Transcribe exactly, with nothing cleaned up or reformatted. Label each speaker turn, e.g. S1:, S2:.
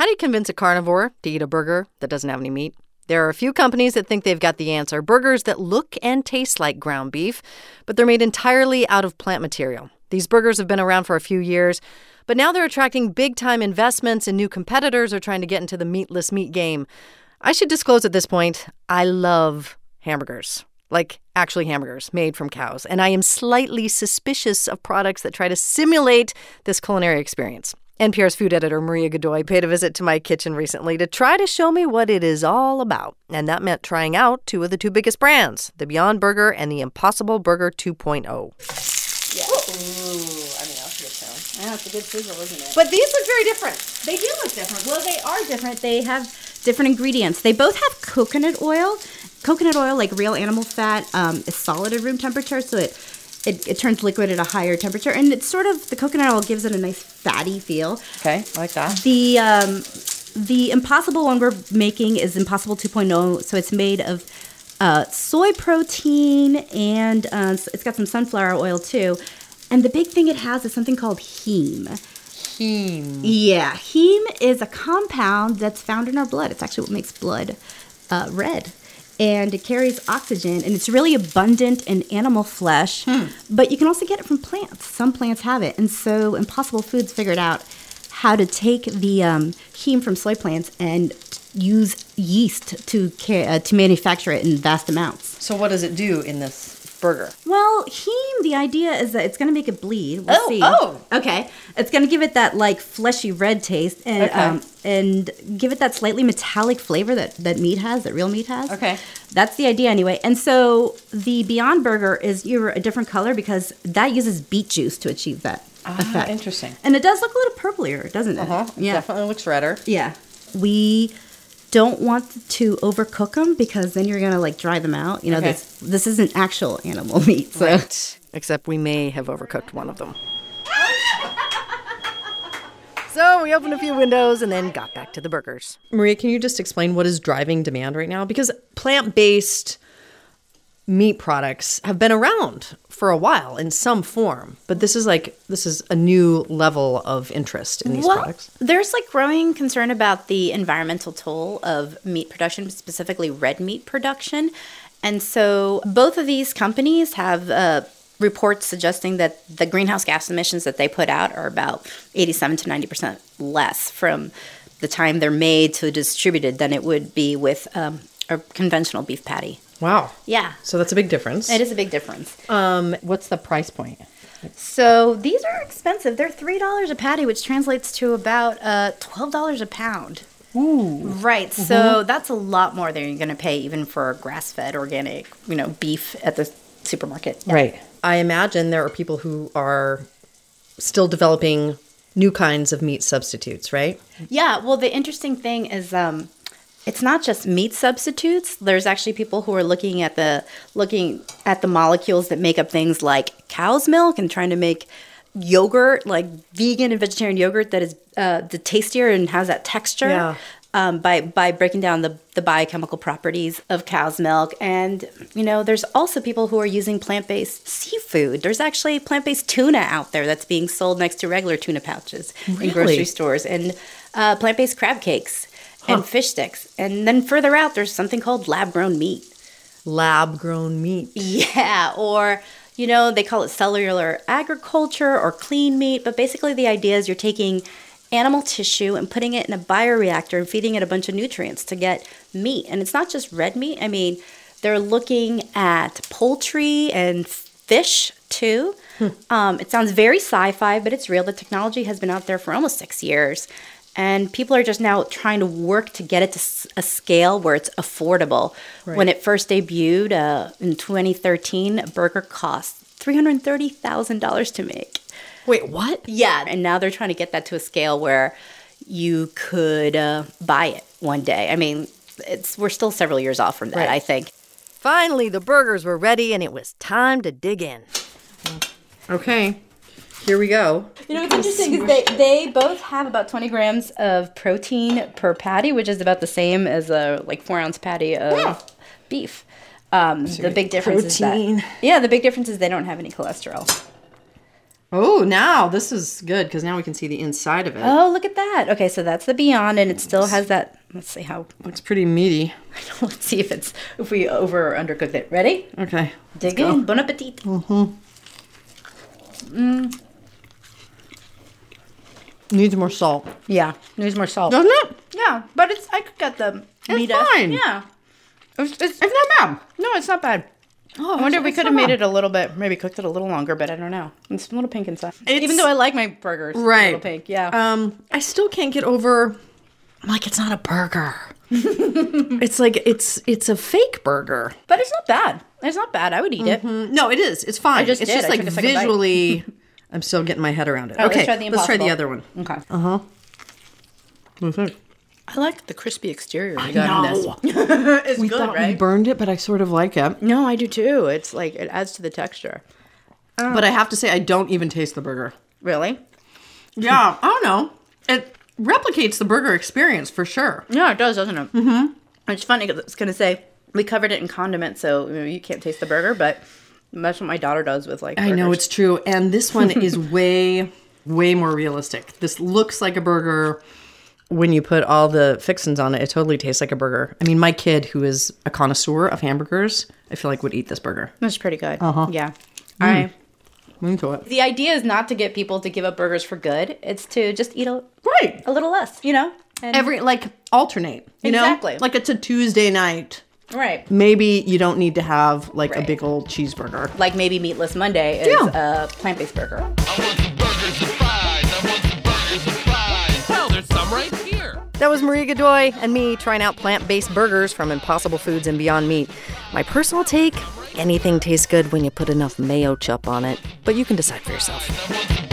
S1: How do you convince a carnivore to eat a burger that doesn't have any meat? There are a few companies that think they've got the answer. Burgers that look and taste like ground beef, but they're made entirely out of plant material. These burgers have been around for a few years, but now they're attracting big-time investments and new competitors are trying to get into the meatless meat game. I should disclose at this point, I love hamburgers. Like actually hamburgers made from cows. And I am slightly suspicious of products that try to simulate this culinary experience. N P R's food editor Maria Godoy paid a visit to my kitchen recently to try to show me what it is all about. And that meant trying out two of the two biggest brands, the Beyond Burger and the Impossible Burger two point oh.
S2: Yeah. Ooh, I mean, that's a good sound.
S3: Yeah, it's a good sizzle, isn't it?
S2: But these look very different.
S3: They do look different. Well, they are different. They have different ingredients. They both have coconut oil. Coconut oil, like real animal fat, um, is solid at room temperature, so it, it it turns liquid at a higher temperature. And it's sort of, the coconut oil gives it a nice fatty feel.
S2: Okay, I like that.
S3: The um, the Impossible one we're making is Impossible two point oh, so it's made of uh, soy protein, and uh, it's got some sunflower oil too. And the big thing it has is something called heme.
S2: Heme.
S3: Yeah, heme is a compound that's found in our blood. It's actually what makes blood uh, red. And it carries oxygen, and it's really abundant in animal flesh, hmm. but you can also get it from plants. Some plants have it, and so Impossible Foods figured out how to take the um, heme from soy plants and use yeast to ca- uh, to manufacture it in vast amounts.
S2: So what does it do in this burger?
S3: Well, heme, the idea is that it's going to make it bleed. We'll
S2: oh,
S3: see.
S2: oh.
S3: Okay. It's going to give it that, like, fleshy red taste and
S2: okay.
S3: um, and give it that slightly metallic flavor that, that meat has, that real meat has.
S2: Okay.
S3: That's the idea anyway. And so the Beyond Burger is you're a different color because that uses beet juice to achieve that
S2: ah,
S3: effect.
S2: Interesting.
S3: And it does look a little purplier, doesn't it?
S2: Uh-huh. It
S3: yeah.
S2: definitely looks redder.
S3: Yeah. We don't want to overcook them because then you're going to, like, dry them out. You know,
S2: okay.
S3: this this isn't actual animal meat. So.
S2: Right.
S1: Except we may have overcooked one of them. So we opened a few windows and then got back to the burgers.
S2: Maria, can you just explain what is driving demand right now? Because plant-based meat products have been around for a while in some form, but this is like this is a new level of interest in these
S4: well,
S2: products.
S4: There's like growing concern about the environmental toll of meat production, specifically red meat production. And so both of these companies have uh, reports suggesting that the greenhouse gas emissions that they put out are about eighty-seven to ninety percent less from the time they're made to distributed than it would be with um, a conventional beef patty.
S2: Wow.
S4: Yeah.
S2: So that's a big difference.
S4: It is a big difference.
S2: Um, what's the price point?
S4: So these are expensive. They're three dollars a patty, which translates to about uh, twelve dollars a pound.
S2: Ooh.
S4: Right. Mm-hmm. So that's a lot more than you're going to pay even for grass-fed organic, you know, beef at the supermarket.
S2: Yeah. Right. I imagine there are people who are still developing new kinds of meat substitutes, right?
S4: Yeah. Well, the interesting thing is um, it's not just meat substitutes. There's actually people who are looking at the looking at the molecules that make up things like cow's milk and trying to make yogurt, like vegan and vegetarian yogurt that is uh, the tastier and has that texture.
S2: Yeah.
S4: Um, by by breaking down the, the biochemical properties of cow's milk. And, you know, there's also people who are using plant-based seafood. There's actually plant-based tuna out there that's being sold next to regular tuna pouches
S2: really?
S4: in grocery stores. And uh, plant-based crab cakes huh. and fish sticks. And then further out, there's something called lab-grown meat.
S2: Lab-grown meat.
S4: Yeah, or, you know, they call it cellular agriculture or clean meat. But basically the idea is you're taking animal tissue and putting it in a bioreactor and feeding it a bunch of nutrients to get meat. And it's not just red meat. I mean, they're looking at poultry and fish too. Hmm. Um, it sounds very sci-fi, but it's real. The technology has been out there for almost six years. And people are just now trying to work to get it to a scale where it's affordable. Right. When it first debuted uh, in twenty thirteen, a burger cost three hundred thirty thousand dollars to make.
S2: Wait, what?
S4: Yeah, and now they're trying to get that to a scale where you could uh, buy it one day. I mean, it's we're still several years off from that, right. I think.
S1: Finally, the burgers were ready, and it was time to dig in.
S2: Okay, here we go.
S4: You know what's interesting is they, they both have about twenty grams of protein per patty, which is about the same as a like four ounce patty of yeah. beef. Um, so the big difference protein. is that yeah, the big difference is they don't have any cholesterol.
S2: Oh, now this is good because now we can see the inside of it.
S4: Oh, look at that. Okay, so that's the Beyond, and it still has that. Let's see how.
S2: Looks pretty meaty.
S4: Let's see if it's if we over or undercooked it. Ready?
S2: Okay.
S4: Dig in. Bon appetit.
S2: Mm-hmm. Mm. Needs more salt.
S4: Yeah, needs more salt.
S2: Doesn't it?
S4: Yeah, but it's I could get the meat.
S2: fine.
S4: Yeah. It's, it's,
S2: It's not bad.
S4: no, it's not bad.
S2: Oh,
S4: I wonder if we
S2: it's
S4: could have
S2: not
S4: made
S2: bad.
S4: it a little bit, maybe cooked it a little longer, but I don't know. It's a little pink inside.
S2: It's-
S4: Even though I like my burgers,
S2: Right.
S4: a little pink. Yeah.
S2: Um, I still can't get over. I'm like, it's not a burger. It's like it's it's a fake burger.
S4: but it's not bad. It's not bad. I would eat it.
S2: No, it is. It's fine.
S4: I just
S2: it's
S4: did.
S2: just
S4: I
S2: like
S4: took a second bite.
S2: visually. I'm still getting my head around it.
S4: All right,
S2: okay,
S4: let's try the
S2: let's try the
S4: Impossible.
S2: other one.
S4: Okay.
S2: Uh huh. What's that?
S4: I like the crispy exterior we got in
S2: No.
S4: this. It's
S2: We
S4: good,
S2: thought we
S4: right?
S2: burned it, but I sort of like it.
S4: No, I do too. It's like it adds to the texture.
S2: But I have to say, I don't even taste the burger.
S4: Really?
S2: Yeah, I don't know. It replicates the burger experience for sure.
S4: Yeah, it does, doesn't it? Mm-hmm. It's funny because I was gonna say we covered it in condiments, so you know, you can't taste the burger, but that's what my daughter does with like.
S2: I know
S4: burgers.
S2: it's true, and this one is way, way more realistic. This looks like a burger. When you put all the fixins on it, it totally tastes like a burger. I mean, my kid, who is a connoisseur of hamburgers, I feel like would eat this burger.
S4: That's pretty good.
S2: Uh-huh.
S4: Yeah. I.
S2: Into it.
S4: The idea is not to get people to give up burgers for good. It's to just eat a,
S2: Right.
S4: a little less, you know. And,
S2: Every like alternate, you
S4: Exactly.
S2: know, like it's a Tuesday night.
S4: right.
S2: Maybe you don't need to have like a
S4: Right.
S2: big old cheeseburger.
S4: Like maybe Meatless Monday is
S2: Yeah.
S4: a plant-based burger.
S5: I want some burgers and fries. I want some burgers and fries. Hell, there's some right here.
S1: That was Marie Godoy and me trying out plant-based burgers from Impossible Foods and Beyond Meat. My personal take, anything tastes good when you put enough mayo chup on it, but you can decide for yourself.
S5: I want some